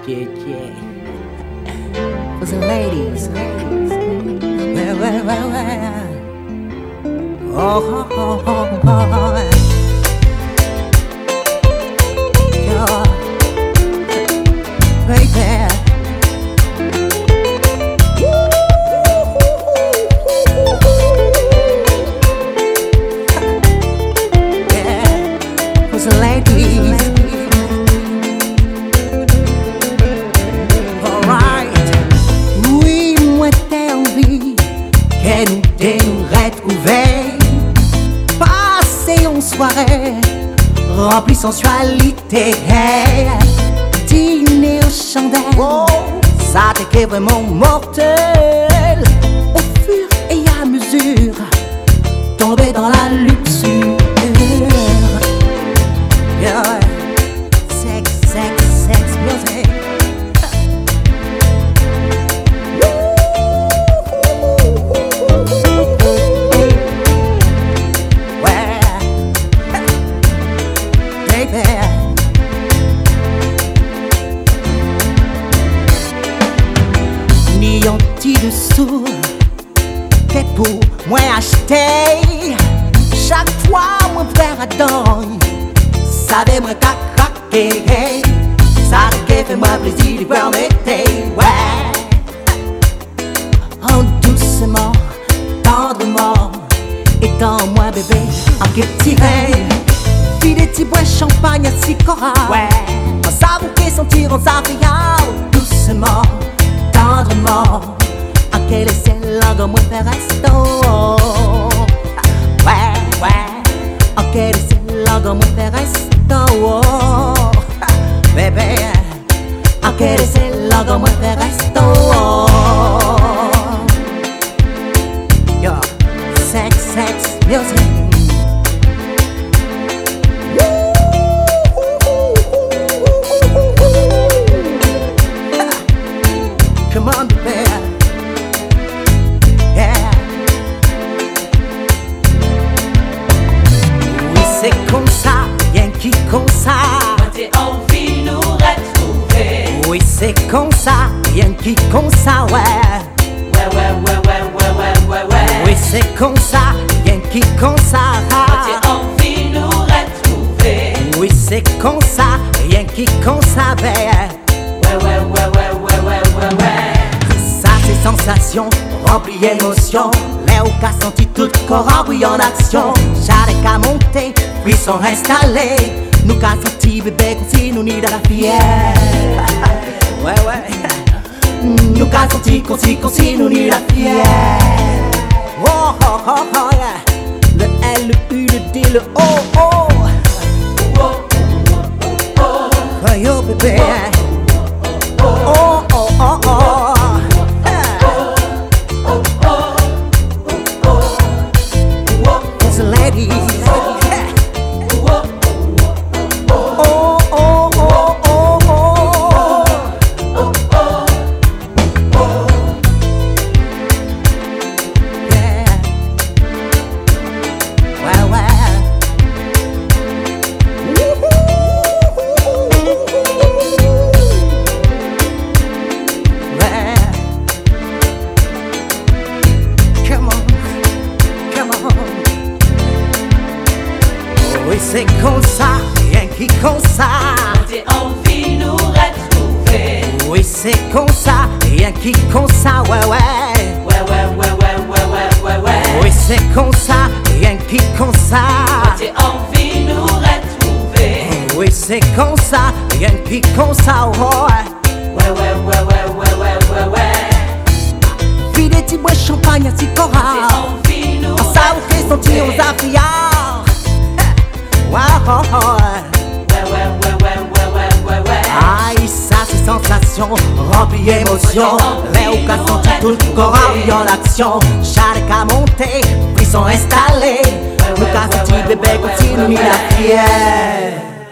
Yeah, yeah. For the ladies. Well. Oh. Yeah. Baby. Yeah. For the ladies. Soirée remplie sensualité, dîner aux chandelles, oh, ça t'est vraiment mortel. Au fur et à mesure, tomber dans la luxure. Yeah. Sex, music. N'ayant petit dessous, t'es pour moi acheter. Chaque fois mon frère attend, savez moi qu'à craquer. Ça fait moi plaisir de voir l'été, ouais. En doucement, tendrement, étends-moi bébé, en petit rêve. Puis des petits bois champagne à Sicora, ouais. En savourer sentir en s'arrière, doucement, tendrement. En quel est celle-là de moi faire resto? Ouais. En quel est celle-là de moi faire resto? Bébé, en quel est celle-là de moi faire resto? Yo, sex, music. Come on, baby. Yeah. Oui, c'est comme ça, rien qui comme ça. Moi, j'ai envie de nous retrouver. Oui, c'est comme ça, rien qui comme ça, ouais. Ouais. Oui, c'est comme ça, rien qui comme ça. Moi, j'ai envie de nous retrouver. Oui, c'est comme ça, rien qui comme ça, ouais. Ça c'est sensation, rempli d'émotion. Léo qu'a senti tout corps abri en action. J'arrête qu'à monter, puis sont installés. Nous qu'a senti bébé comme si nous n'y de la fière. Ouais. Nous qu'a senti comme si nous n'y de la fière. Oh, yeah. Le L, le U, le D, le O. Oh, yo bébé. Oh. It's a lady. Yeah. Well. Oui, c'est comme ça, rien qui comme ça. J'ai envie de nous retrouver. Oui, c'est comme ça, rien qui comme ça, ouais. Oui, c'est comme ça, rien qui comme ça. J'ai envie de nous retrouver. Oui, c'est comme ça, rien qui comme ça, ouais. Puis des petits bois champagne à Sicora. J'ai envie de nous en savourer sentir aux affaires. Ouais. Aïe, ça c'est sensation, rempli d'émotion. Léo qu'a senti tout le corps en action. Charles qu'a monté, puis sont installés. Nous qu'a senti bébé comme si nous n'y la fière.